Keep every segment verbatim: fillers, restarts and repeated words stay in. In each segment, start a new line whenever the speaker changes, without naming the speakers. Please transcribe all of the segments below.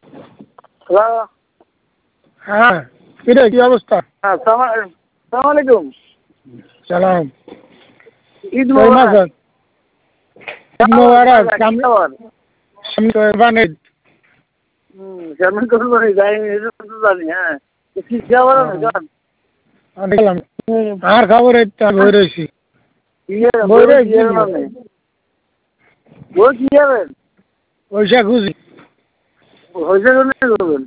Hello.
হ্যাঁ, কিরে কি অবস্থা?
হ্যাঁ, সালাম আলাইকুম।
সালাম।
ঈদ মোবারক।
ঈদ মোবারক।
খবর?
সামনে তো কোরবানি ঈদ।
হুম, সামনে কোরবানি যাইনি, এটা তো জানি। হ্যাঁ, কি খবর জান?
দেখলাম আর খবর এই তো বই রয়েছি।
ইয়ে
বই
বই
রয়েছি
ইয়ে মানে বই কি যাবেন?
পয়সা খুঁজি।
হয়েছে কোন করবেন?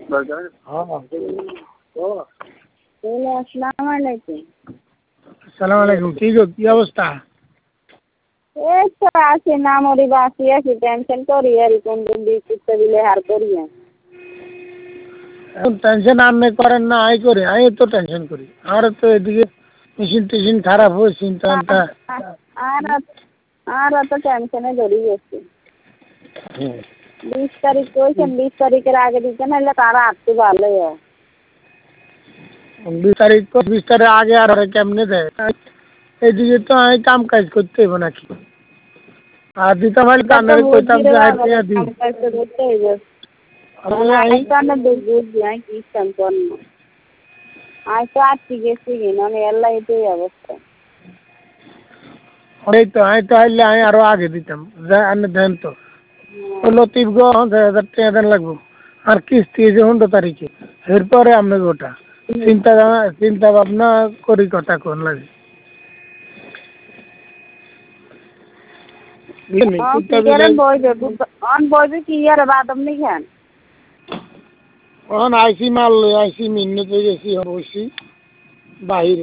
আসসালামু আলাইকুম।
আসসালামু আলাইকুম। কি গো কি অবস্থা?
এই তো আছি না মরি বাঁচি আছি, টেনশন করি আর কোন দিন বিস্কুট দিলে হার করি।
এখন টেনশন আপনি করেন না, আই করে আমি তো টেনশন করি। আর তো এদিকে মেশিন টেশিন খারাপ হয়ে চিন্তা
আর আর অত টেনশনে ধরে গেছে। বিশ তারিখ কইছেন, বিশ তারিখের আগে দিতে নাহলে তারা আসতে ভালো হয়।
বিশ তারিখ তো বিশ তারিখ আগে আর কেমনে দেয়? এইদিকে তো আমি কাম কাজ করতে হইব নাকি? আর দিতে পারলে কানের কইতাম যে আইতে দিই। এই তো আমি তো আইলে আমি আরো আগে দিতাম। আপনি দেন তো লতিফ গো ছয় হাজার টাকা দেন লাগবো। আর কিস্তি যে পনেরো তারিখে এরপরে আপনাকে ওটা চিন্তা চিন্তা ভাবনা করি কথা কোন লাগে। এখন আইসি মাল লই আইসি মিন্নতে গেছি বসি বাহিরে।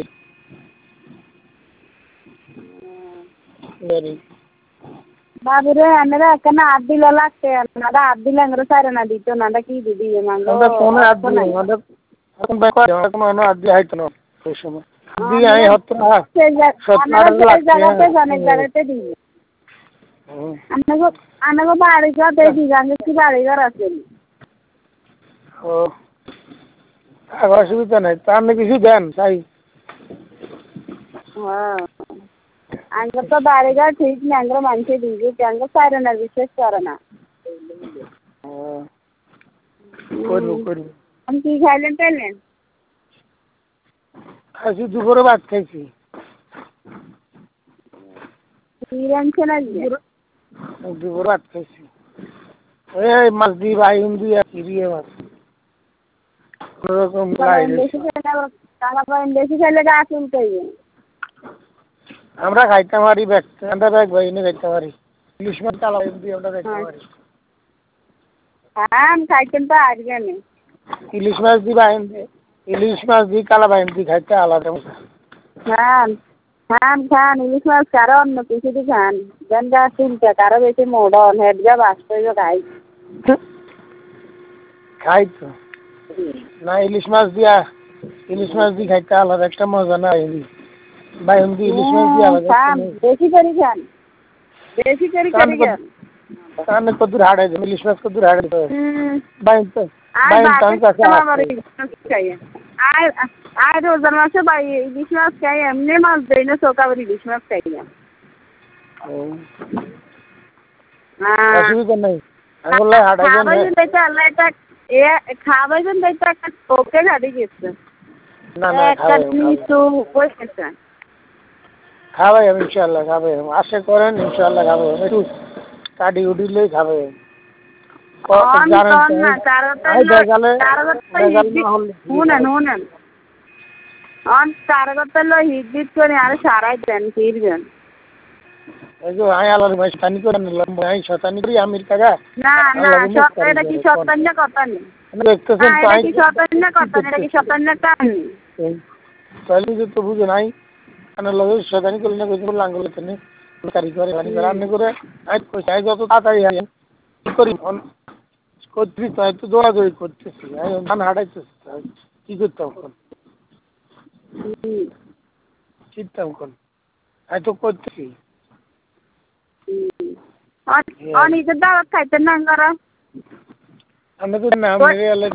বাবুরে আমরা কেন আট দিল লাগছে না, আট দিলে আমরা সারে না দিত না, কি দিদি মাঙ্গো
ফোনে আট দিল আমাদের এখন ব্যাপার এখন আট দিয়ে হাইতো না ওই সময় দিয়ে আই হতো না
জায়গাতে জানে জায়গাতে দিই আনাগো আনাগো বাড়ি যা দেই দি জানে কি বাড়ি ঘর আছে।
ও অসুবিধা নাই তা আপনি কিছু দেন তাই।
হ্যাঁ আঙ্গ তো বাড়ি ঘর ঠিক না, আঙ্গ মানুষে দিকে আঙ্গ সারে না, বিশেষ করে না।
করবো করবো।
আমি কি খাইলেন পেলেন?
খাইছি দুপুরে ভাত খাইছি।
কি রাঁধছেন আজকে?
দুপুরে ভাত খাইছি। এই মাছ দিয়ে বাইন দিয়ে চিবিয়ে মাছ কোনোরকম
বেশি খাইলে গা চুলকাইবে।
আমরা খাইতে পারি ব্যাগ আমরা ব্যাগ বাইনে খাইতে পারি। ইলিশ মাছ কালা বাইন দিয়ে আমরা খাইতে পারি।
হ্যাঁ খাইতেন তো আজকে নেই।
ইলিশ মাছ দিয়ে বাইন দিয়ে ইলিশ মাছ দিয়ে কালা বাইন দিয়ে খাইতে আলাদা মজা।
খান খান খান ইলিশ মাছ কারো অন্য কিছু দিয়ে খান যেন গা চুলকা, কারো বেশি মোড়ন হেড গা বাঁচতে খাই
খাই তো না ইলিশ মাছ দিয়া ইলিশ মাছ দিয়ে খাইতে আলাদা একটা মজা না বাইন দিয়ে ইলিশ মাছ দিয়ে আলাদা
খান বেশি করে খান বেশি করে করে খান।
আমি কদ্দুর হাড়ে ইলিশ মাছ কদ্দুর হাড়ে বাইন তো বাইন
আর আর রোজার মাসে বাই ইলিশ মাছ খাই, এমনি মাছ দেয় না চোকাবার ইলিশ মাছ খাই না।
অসুবিধা নেই
খাওয়াইবেন দেখতে একটা ওকে হারিয়ে গেছে
খাওয়াই ইনশাল্লাহ খাবে আশা করেন ইনশাল্লাহ খাবে একটু কাটি উঠিলে খাবে।
হিট করে আর সারাই দেন ফিরবেন।
এই যে আই আলার ভাই শতানি করে নিলাম ভাই শতানি করি আমির কাকা
না না এটা কি শতান্য কথা নেই,
দেখতেছেন তো
এটা কি শতান্য কথা নেই, এটা কি শতান্য কান
তাহলে যে তো বুঝে নাই আনার লগে শতানি করলে না কিছু লাঙ্গল তেনে কারি করে কারি করে আপনি করে আই কইছে আই যত তাড়াতাড়ি আসেন কি করি ফোন করতেছি তো একটু দৌড়াদৌড়ি করতেছি আমি ধান হাঁটাইতেছি কি করতাম এখন চিন্তাম কোন আমি তো করতেছি
অনেক দাওয়াত খাইতেন না
আমি তো না